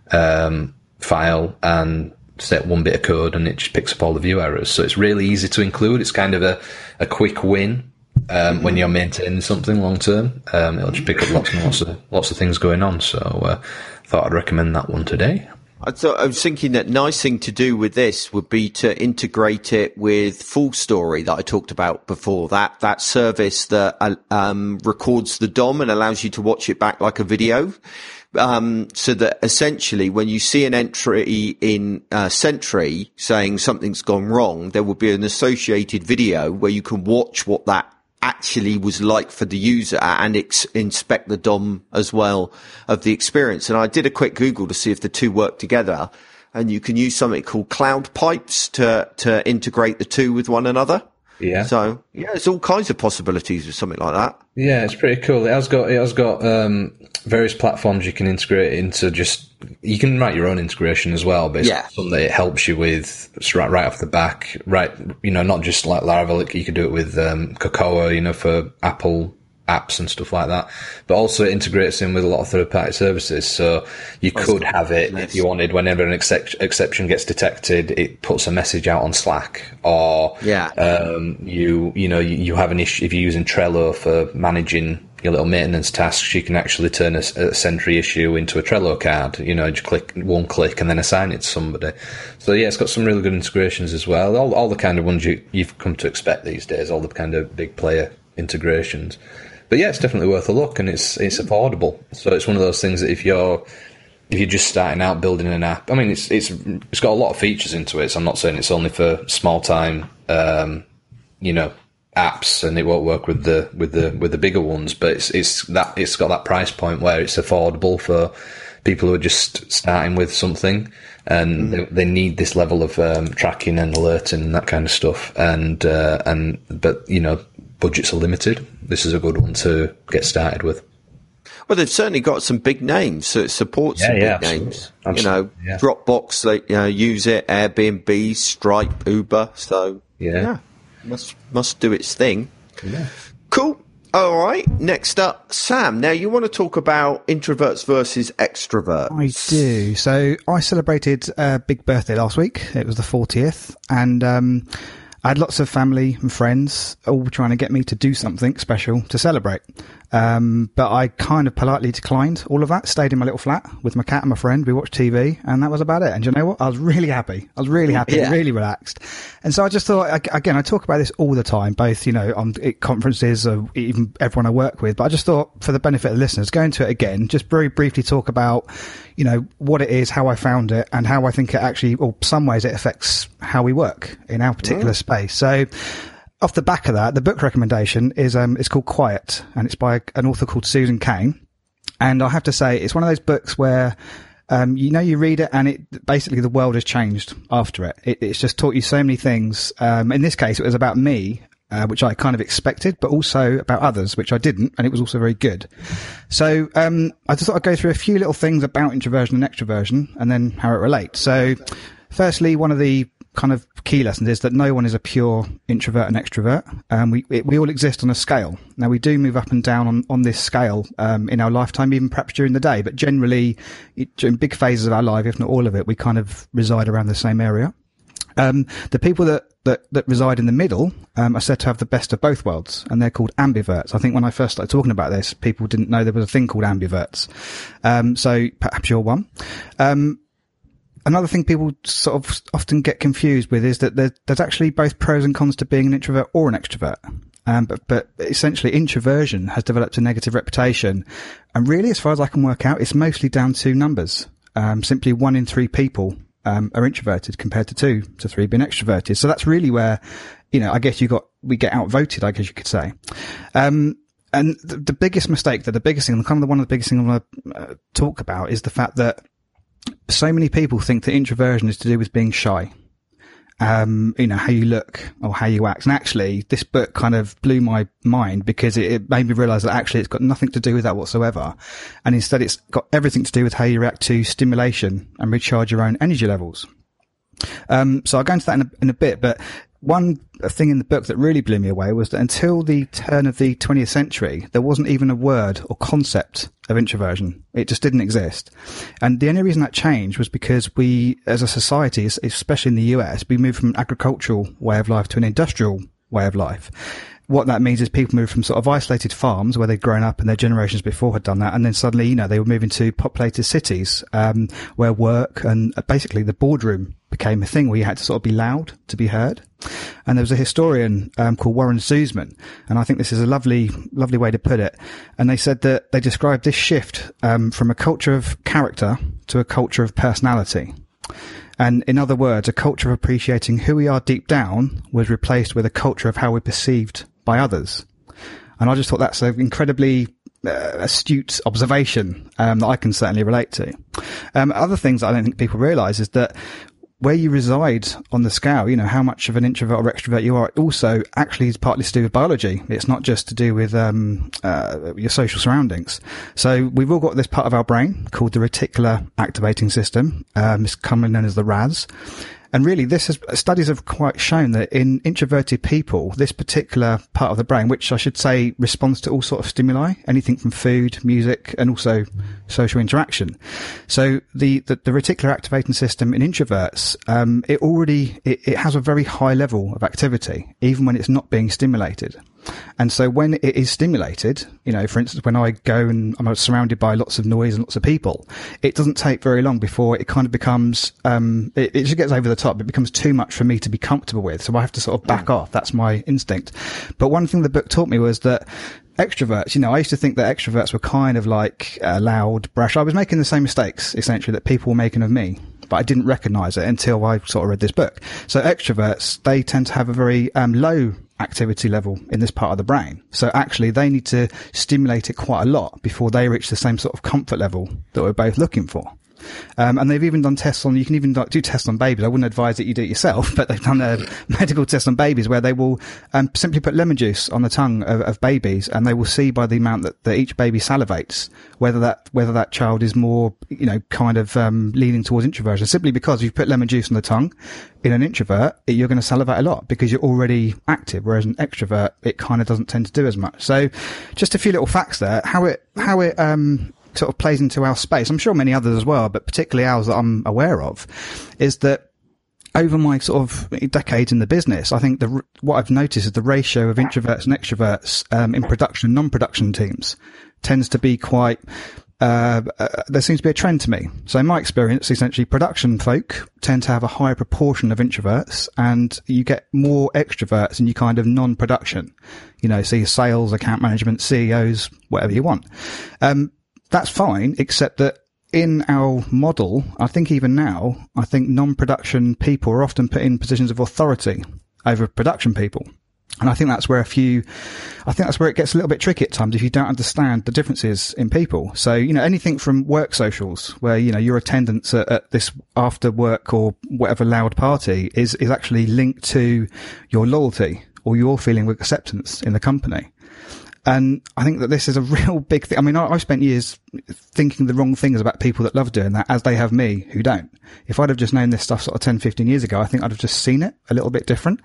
file and set one bit of code, and it just picks up all the Vue errors. So it's really easy to include. It's kind of a quick win when you're maintaining something long term. It'll just pick up lots of things going on. So thought I'd recommend that one today. I was thinking that nice thing to do with this would be to integrate it with Full Story that I talked about before. That service that records the DOM and allows you to watch it back like a video. So that essentially when you see an entry in Sentry saying something's gone wrong, there will be an associated video where you can watch what that actually was like for the user and inspect the DOM as well of the experience. And I did a quick Google to see if the two work together, and you can use something called Cloud Pipes to integrate the two with one another. Yeah. So yeah, there's all kinds of possibilities with something like that. Yeah, it's pretty cool. It has got various platforms you can integrate into. You can write your own integration as well, but it's something that it helps you with right off the back. Right, not just like Laravel. You could do it with Cocoa, for Apple apps and stuff like that. But also it integrates in with a lot of third-party services. So you could have it if you wanted. Whenever an exception gets detected, it puts a message out on Slack. Or you have an issue if you're using Trello for managing your little maintenance tasks. You can actually turn a Sentry issue into a Trello card. Just click one click and then assign it to somebody. So yeah, it's got some really good integrations as well. All the kind of ones you've come to expect these days. All the kind of big player integrations. But yeah, it's definitely worth a look, and it's affordable. So it's one of those things that if you're if you're just starting out building an app, I mean, it's got a lot of features into it. So I'm not saying it's only for small time, apps, and it won't work with the bigger ones. But it's got that price point where it's affordable for people who are just starting with something, and they need this level of tracking and alerting and that kind of stuff. But budgets are limited. This is a good one to get started with. Well, they've certainly got some big names, so it supports some big names. Absolutely. Dropbox, use it, Airbnb, Stripe, Uber. So must do its thing. Yeah. Cool. All right. Next up, Sam. Now you want to talk about introverts versus extroverts. I do. So I celebrated a big birthday last week. It was the 40th, and I had lots of family and friends all trying to get me to do something special to celebrate. But I kind of politely declined all of that, stayed in my little flat with my cat and my friend. We watched TV, and that was about it. And you know what? I was really happy. Really relaxed. And so I just thought, again, I talk about this all the time, both, on conferences or even everyone I work with. But I just thought, for the benefit of the listeners, go into it again, just very briefly talk about, what it is, how I found it, and how I think it actually, or some ways it affects how we work in our particular space. So off the back of that, the book recommendation is it's called Quiet, and it's by an author called Susan Cain. And I have to say, it's one of those books where you read it and it basically the world has changed after it. It's just taught you so many things. In this case, it was about me, which I kind of expected, but also about others, which I didn't, and it was also very good. So I just thought I'd go through a few little things about introversion and extroversion, and then how it relates. So firstly, one of the kind of key lessons is that no one is a pure introvert and extrovert. We all exist on a scale. Now, we do move up and down on this scale in our lifetime, even perhaps during the day, but generally during big phases of our life, if not all of it, we kind of reside around the same area. The people that reside in the middle are said to have the best of both worlds, and they're called ambiverts. I think when I first started talking about this, people didn't know there was a thing called ambiverts. So perhaps you're one. Another thing people sort of often get confused with is that there's actually both pros and cons to being an introvert or an extrovert. But essentially introversion has developed a negative reputation. And really, as far as I can work out, it's mostly down to numbers. Simply 1 in 3 people are introverted compared to 2 to 3 being extroverted. So that's really where, I guess we get outvoted, I guess you could say. And the biggest mistake, one of the biggest things I want to talk about is the fact that so many people think that introversion is to do with being shy. How you look or how you act. And actually, this book kind of blew my mind because it made me realize that actually it's got nothing to do with that whatsoever. And instead it's got everything to do with how you react to stimulation and recharge your own energy levels. So I'll go into that in a bit, but one thing in the book that really blew me away was that until the turn of the 20th century, there wasn't even a word or concept of introversion. It just didn't exist. And the only reason that changed was because we, as a society, especially in the US, we moved from an agricultural way of life to an industrial way of life. What that means is people move from sort of isolated farms where they'd grown up and their generations before had done that. And then suddenly, they were moving to populated cities, where work and basically the boardroom became a thing where you had to sort of be loud to be heard. And there was a historian called Warren Zussman, and I think this is a lovely way to put it. And they said that they described this shift from a culture of character to a culture of personality. And in other words, a culture of appreciating who we are deep down was replaced with a culture of how we're perceived by others. And I just thought that's an incredibly astute observation that I can certainly relate to. Other things that I don't think people realise is that where you reside on the scale, how much of an introvert or extrovert you are, it also actually is partly to do with biology. It's not just to do with your social surroundings. So we've all got this part of our brain called the reticular activating system. It's commonly known as the RAS. And really, studies have quite shown that in introverted people, this particular part of the brain, which I should say responds to all sorts of stimuli, anything from food, music, and also social interaction. So the reticular activating system in introverts, it has a very high level of activity, even when it's not being stimulated. And so when it is stimulated, for instance, when I go and I'm surrounded by lots of noise and lots of people, it doesn't take very long before it kind of becomes, it just gets over the top. It becomes too much for me to be comfortable with. So I have to sort of back off. That's my instinct. But one thing the book taught me was that extroverts, I used to think that extroverts were kind of like loud, brash. I was making the same mistakes, essentially, that people were making of me, but I didn't recognise it until I sort of read this book. So extroverts, they tend to have a very low activity level in this part of the brain. So actually, they need to stimulate it quite a lot before they reach the same sort of comfort level that we're both looking for. And they've even done tests on, you can even do tests on babies. I wouldn't advise that you do it yourself, but they've done a medical test on babies where they will simply put lemon juice on the tongue of babies, and they will see by the amount that each baby salivates whether that child is more, kind of leaning towards introversion. Simply because if you put lemon juice on the tongue in an introvert, you're going to salivate a lot because you're already active, whereas an extrovert, it kind of doesn't tend to do as much. So just a few little facts there, how it sort of plays into our space. I'm sure many others as well, but particularly ours that I'm aware of, is that over my sort of decades in the business, I think what I've noticed is the ratio of introverts and extroverts in production and non-production teams tends to be quite. There seems to be a trend to me. So in my experience, essentially production folk tend to have a higher proportion of introverts, and you get more extroverts in your kind of non-production. So your sales, account management, CEOs, whatever you want. That's fine, except that in our model, I think even now, non-production people are often put in positions of authority over production people. And I think that's where it gets a little bit tricky at times if you don't understand the differences in people. So, anything from work socials where, your attendance at this after work or whatever loud party is actually linked to your loyalty or your feeling of acceptance in the company. And I think that this is a real big thing. I mean, I've spent years thinking the wrong things about people that love doing that, as they have me who don't. If I'd have just known this stuff sort of 10, 15 years ago, I think I'd have just seen it a little bit different.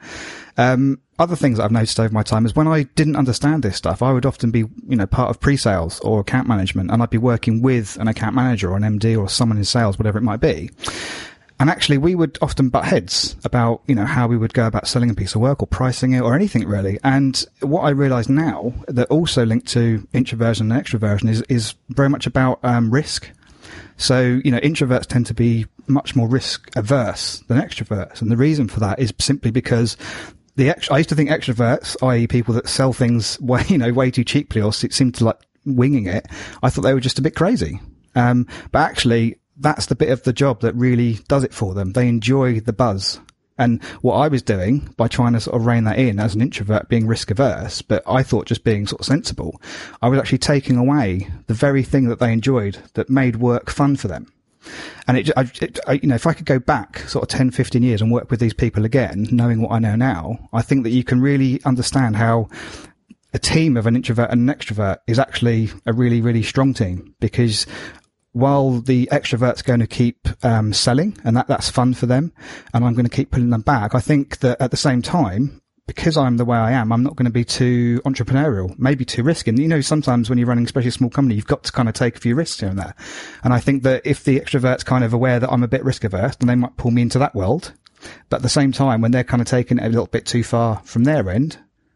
Other things that I've noticed over my time is when I didn't understand this stuff, I would often be, part of pre-sales or account management, and I'd be working with an account manager or an MD or someone in sales, whatever it might be. And actually, we would often butt heads about, how we would go about selling a piece of work or pricing it or anything really. And what I realise now that also linked to introversion and extroversion is very much about risk. So, introverts tend to be much more risk averse than extroverts. And the reason for that is simply because I used to think extroverts, i.e. people that sell things way too cheaply or seem to like winging it, I thought they were just a bit crazy. But actually, that's the bit of the job that really does it for them. They enjoy the buzz. And what I was doing by trying to sort of rein that in as an introvert, being risk averse, but I thought just being sort of sensible, I was actually taking away the very thing that they enjoyed that made work fun for them. And if I could go back sort of 10, 15 years and work with these people again, knowing what I know now, I think that you can really understand how a team of an introvert and an extrovert is actually a really, really strong team, because while the extrovert's going to keep selling, and that's fun for them, and I'm going to keep pulling them back, I think that at the same time, because I'm the way I am, I'm not going to be too entrepreneurial, maybe too risky. And, sometimes when you're running especially a small company, you've got to kind of take a few risks here and there. And I think that if the extrovert's kind of aware that I'm a bit risk averse, then they might pull me into that world. But at the same time, when they're kind of taking it a little bit too far from their end,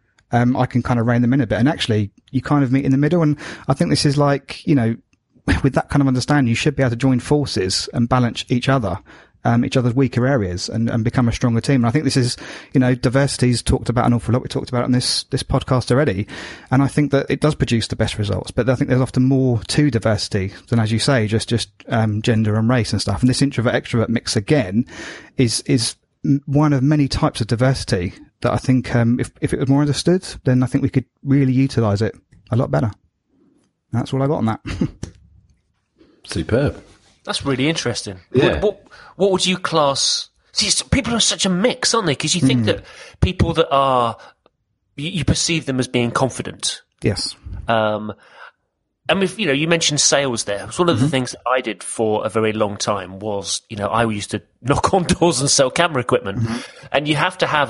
I can kind of rein them in a bit. And actually, you kind of meet in the middle. And I think this is like, with that kind of understanding, you should be able to join forces and balance each other's weaker areas and become a stronger team. And I think this is, diversity's talked about an awful lot. We talked about it on this podcast already. And I think that it does produce the best results. But I think there's often more to diversity than, as you say, just gender and race and stuff. And this introvert-extrovert mix, again, is one of many types of diversity that I think, if it was more understood, then I think we could really utilise it a lot better. That's all I got on that. Superb. That's really interesting. Yeah. What would you class? See, people are such a mix, aren't they? Because you think that people that are, you perceive them as being confident. Yes. And if, you mentioned sales there. One of the things that I did for a very long time was, I used to knock on doors and sell camera equipment. And you have to have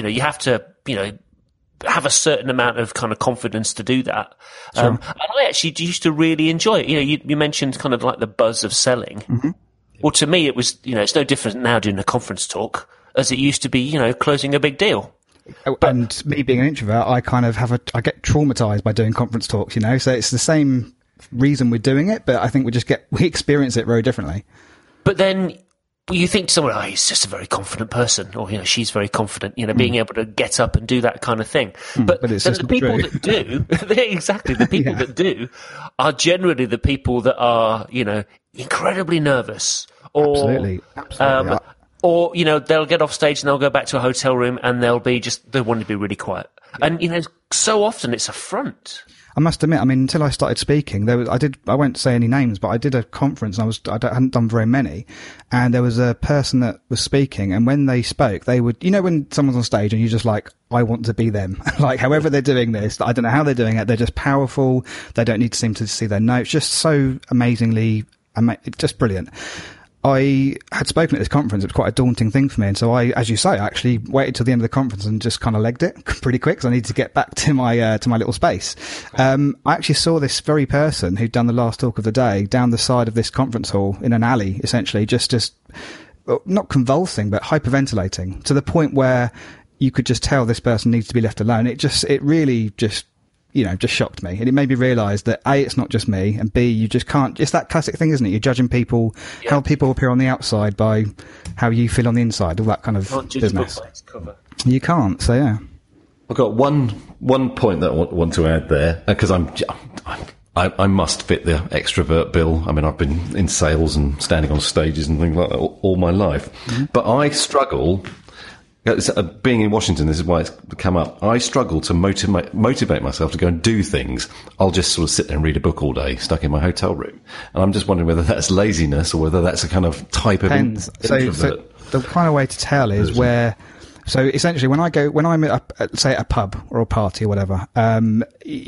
have a certain amount of kind of confidence to do that. Sure. And I actually used to really enjoy it. You mentioned kind of like the buzz of selling. Well, to me, it was, it's no different now doing a conference talk as it used to be, closing a big deal. And me being an introvert, I kind of I get traumatized by doing conference talks, so it's the same reason we're doing it, but I think we experience it very differently. But then you think to someone, he's just a very confident person, or she's very confident. Being able to get up and do that kind of thing. But it's the just not people true. that do, exactly, the people that do are generally the people that are, incredibly nervous, or Absolutely. or they'll get off stage and they'll go back to a hotel room and they want to be really quiet. And so often it's a front. I must admit, until I started speaking, I won't say any names, but I did a conference and I hadn't done very many. And there was a person that was speaking, and when they spoke, they would, when someone's on stage and you're just like, I want to be them. Like, however they're doing this, I don't know how they're doing it. They're just powerful. They don't need to seem to see their notes. Just so amazingly, just brilliant. I had spoken at this conference. It was quite a daunting thing for me. And so I, as you say, I actually waited till the end of the conference and just kind of legged it pretty quick because I needed to get back to my little space. I actually saw this very person who'd done the last talk of the day down the side of this conference hall in an alley, essentially, just not convulsing, but hyperventilating to the point where you could just tell this person needs to be left alone. It really just shocked me. And it made me realise that A, it's not just me, and B, you just can't, it's that classic thing, isn't it? You're judging people, how people appear on the outside by how you feel on the inside, all that kind of business. You can't, so yeah. I've got one point that I want to add there, because I must fit the extrovert bill. I've been in sales and standing on stages and things like that all my life. Mm-hmm. But I struggle. Being in Washington, this is why it's come up. I struggle to motivate myself to go and do things. I'll just sort of sit there and read a book all day, stuck in my hotel room. And I'm just wondering whether that's laziness or whether that's a kind of type of introvert. So the kind of way to tell is where. So essentially, when I'm at, say, at a pub or a party or whatever, I'm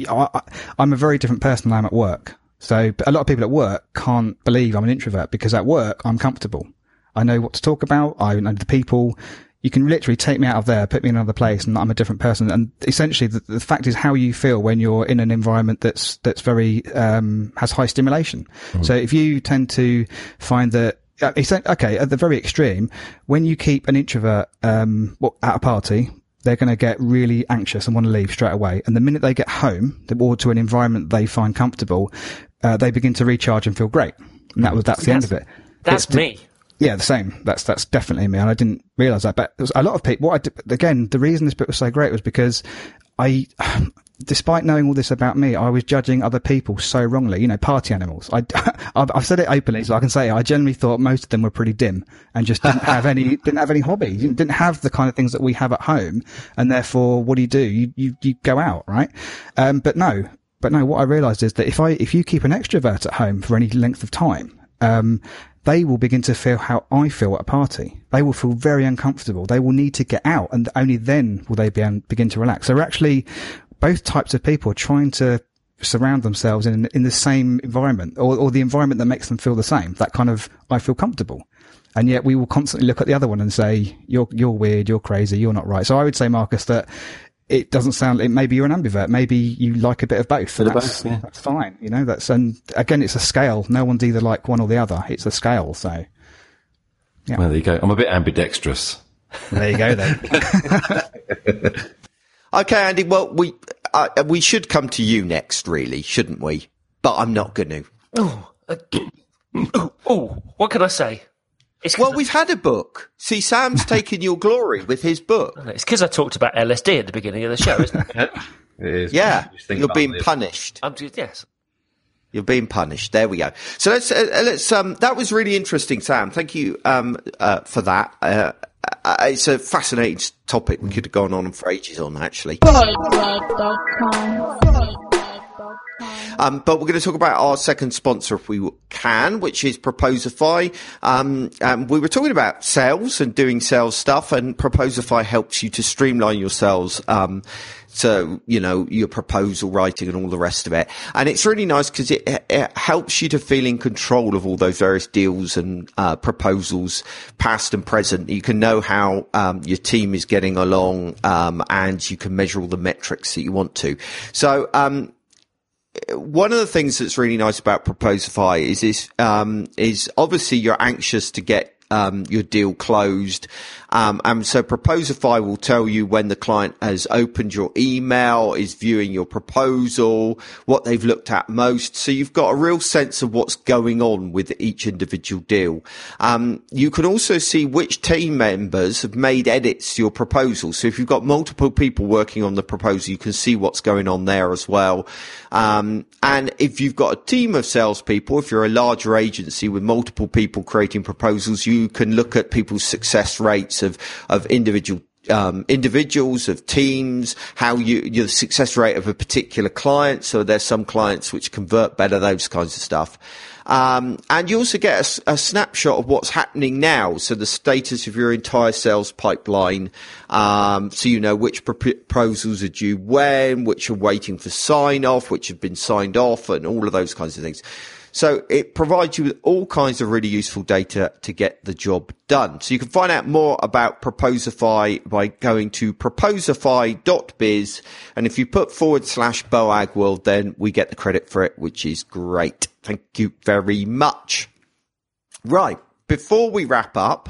a very different person than I am at work. So a lot of people at work can't believe I'm an introvert because at work I'm comfortable. I know what to talk about. I know the people. You can literally take me out of there, put me in another place, and I'm a different person. And essentially, the fact is how you feel when you're in an environment that's very has high stimulation. Mm. So if you tend to find that, okay, at the very extreme, when you keep an introvert at a party, they're going to get really anxious and want to leave straight away. And the minute they get home or to an environment they find comfortable, they begin to recharge and feel great. And that's the end of it. That's me. Yeah, the same. That's definitely me, and I didn't realise that. But there was a lot of people. Again, the reason this book was so great was because despite knowing all this about me, I was judging other people so wrongly. Party animals. I've said it openly, so I can say I generally thought most of them were pretty dim and just didn't have any hobbies. Didn't have the kind of things that we have at home, and therefore, what do? You go out, right? But no. What I realised is that if you keep an extrovert at home for any length of time, they will begin to feel how I feel at a party. They will feel very uncomfortable. They will need to get out, and only then will they begin to relax. So we're actually both types of people trying to surround themselves in the same environment, or the environment that makes them feel the same. That kind of, I feel comfortable. And yet we will constantly look at the other one and say, you're weird, you're crazy, you're not right. So I would say, Marcus, that it doesn't sound like maybe you're an ambivert. Maybe you like a bit of both. That's fine. And again, it's a scale. No one's either like one or the other. It's a scale. So, yeah. Well, there you go. I'm a bit ambidextrous. There you go then. Okay, Andy. Well, we should come to you next, really, shouldn't we? But I'm not going to. What can I say? Well, we've had a book. See, Sam's taken your glory with his book. It's because I talked about LSD at the beginning of the show, isn't it? It is. Yeah, you're being punished. Yes. You're being punished. There we go. So let's that was really interesting, Sam. Thank you for that. It's a fascinating topic. We could have gone on for ages on, actually. But we're going to talk about our second sponsor, if we can, which is Proposify. We were talking about sales and doing sales stuff, and Proposify helps you to streamline your sales. So, your proposal writing and all the rest of it. And it's really nice because it helps you to feel in control of all those various deals and proposals, past and present. You can know how your team is getting along, and you can measure all the metrics that you want to. So, one of the things that's really nice about Proposify is obviously you're anxious to get your deal closed. And so Proposify will tell you when the client has opened your email, is viewing your proposal, what they've looked at most. So you've got a real sense of what's going on with each individual deal. You can also see which team members have made edits to your proposal. So if you've got multiple people working on the proposal, you can see what's going on there as well. And if you've got a team of salespeople, if you're a larger agency with multiple people creating proposals, you can look at people's success rates of individuals, of teams, how your success rate of a particular client. So there's some clients which convert better, those kinds of stuff. And you also get a snapshot of what's happening now. So the status of your entire sales pipeline. So you know which proposals are due when, which are waiting for sign off, which have been signed off, and all of those kinds of things. So it provides you with all kinds of really useful data to get the job done. So you can find out more about Proposify by going to proposify.biz. And if you put /BOAG World, then we get the credit for it, which is great. Thank you very much. Right. Before we wrap up,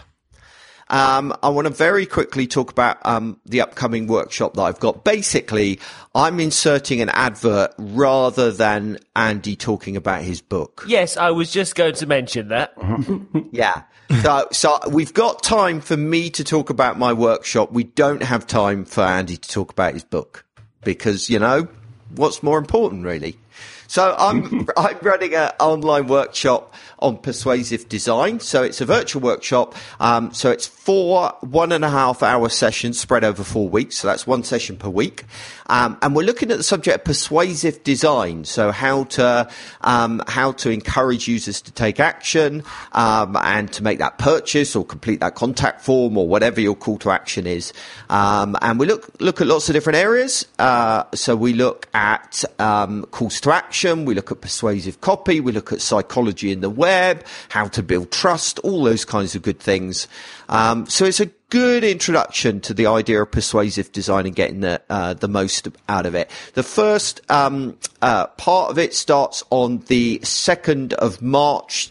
I want to very quickly talk about the upcoming workshop that I've got. Basically, I'm inserting an advert rather than Andy talking about his book. Yes, I was just going to mention that. Yeah. So we've got time for me to talk about my workshop. We don't have time for Andy to talk about his book because, you know, what's more important, really? So I'm running an online workshop on persuasive design. So it's a virtual workshop. So it's 4 1.5 hour sessions spread over 4 weeks. So that's one session per week. And we're looking at the subject of persuasive design. So how to encourage users to take action, and to make that purchase or complete that contact form or whatever your call to action is. And we look at lots of different areas. So we look at, calls to action. We look at persuasive copy. We look at psychology in the web, how to build trust, all those kinds of good things. So it's a good introduction to the idea of persuasive design and getting the most out of it. The first part of it starts on the 2nd of March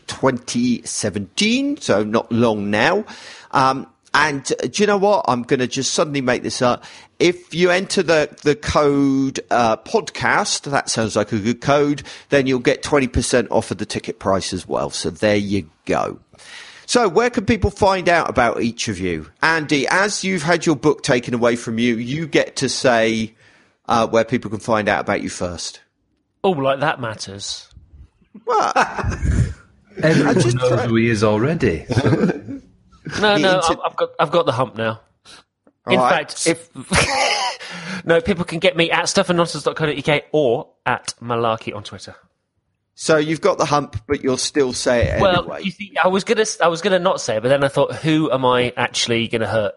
2017, so not long now. And do you know what? I'm going to just suddenly make this up. If you enter the code podcast, that sounds like a good code, then you'll get 20% off of the ticket price as well. So there you go. So where can people find out about each of you? Andy, as you've had your book taken away from you, you get to say where people can find out about you first. Oh, like that matters. Well, Everyone knows who he is already. No, I've got the hump now. In fact, if no, people can get me at stuffandnonsense.co.uk or at Malarkey on Twitter. So you've got the hump, but you'll still say it anyway. Well, you see, I was gonna not say it, but then I thought, who am I actually gonna hurt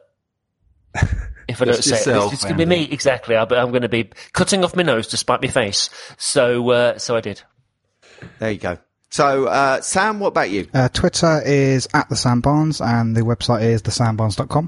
if I don't say it? It's gonna be me, exactly. I'm gonna be cutting off my nose to spite my face. So I did. There you go. So, Sam, what about you? Twitter is @TheSamBarnes and the website is thesambarnes.com.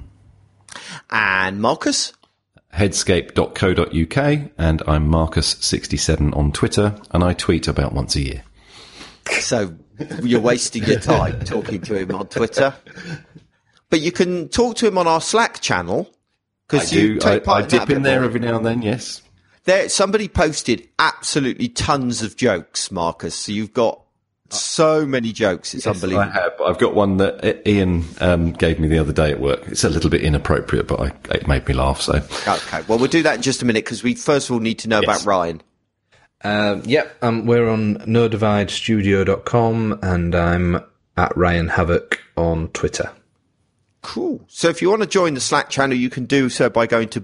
And Marcus? Headscape.co.uk, and I'm Marcus67 on Twitter, and I tweet about once a year. So you're wasting your time talking to him on Twitter. But you can talk to him on our Slack channel. I do. I dip in there every now and then, yes. Somebody posted absolutely tons of jokes, Marcus. So you've got so many jokes. It's unbelievable. I have. I've got one that Ian gave me the other day at work. It's a little bit inappropriate, but it made me laugh. So okay, well, we'll do that in just a minute because we first of all need to know about Ryan. We're on NoDivideStudio.com and I'm at Ryan Havoc on Twitter. Cool. So if you want to join the Slack channel, you can do so by going to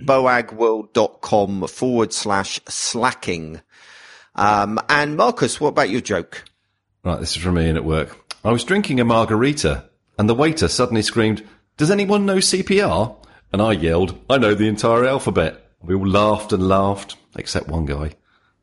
boagworld.com/slacking. And Marcus, what about your joke? Right, this is from Ian at work. I was drinking a margarita, and the waiter suddenly screamed, "Does anyone know CPR?" And I yelled, "I know the entire alphabet." We all laughed and laughed, except one guy.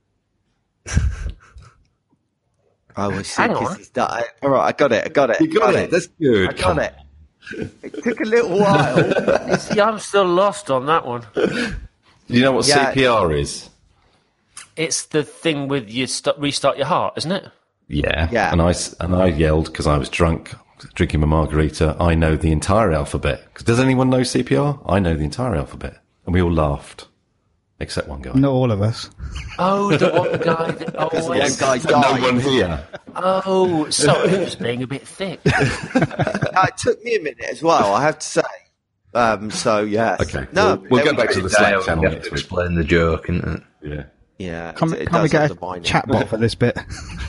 I was sick. All right, I got it. You got it. That's good. I got it. It took a little while. You see, I'm still lost on that one. You know what CPR is? It's the thing with you restart your heart, isn't it? Yeah. And I yelled because I was drunk. drinking my margarita, I know the entire alphabet. Does anyone know CPR? I know the entire alphabet. And we all laughed. Except one guy. Not all of us. Oh, the one guy that always... One guy died. No one here. Oh, sorry, I was being a bit thick. It took me a minute as well, I have to say. So, yes. Okay. No, We'll go back to the Slack channel You have next to week. explain the joke, isn't it? Yeah. Yeah. Can it we does get a undermine it. chatbot for this bit?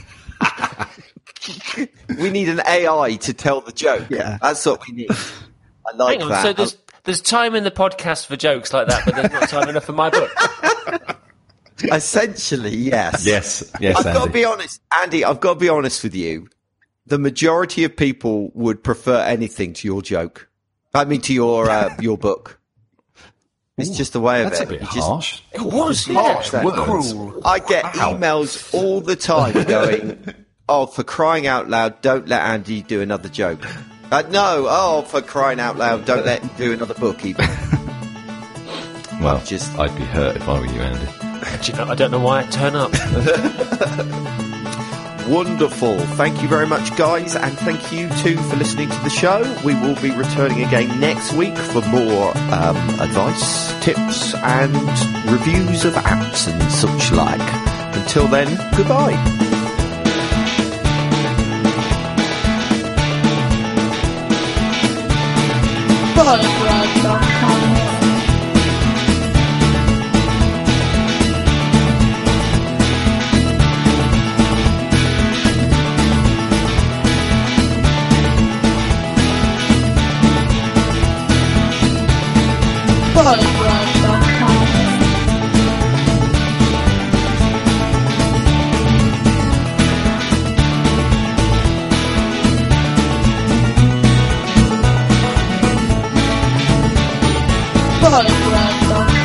We need an AI to tell the joke. Yeah. That's what we need. I like Hang on, that. so there's time in the podcast for jokes like that, but there's not time enough for my book. Essentially, yes. Yes, I've got to Andy. be honest, Andy. I've got to be honest with you. The majority of people would prefer anything to your joke. I mean, to your book. It's just the way of That's it. a bit You just- harsh. It was, harsh, that cruel. I get emails all the time going, "Oh, for crying out loud, don't let Andy do another joke." No, oh, for crying out loud, don't let him do another book even. Well, Just- I'd be hurt if I were you, Andy. Do you know, I don't know why I turn up. Wonderful. Thank you very much, guys, and thank you too for listening to the show. We will be returning again next week for more advice, tips, and reviews of apps and such like. Until then, goodbye. Polyglot.com. Polyglot.com. Polyglot.com.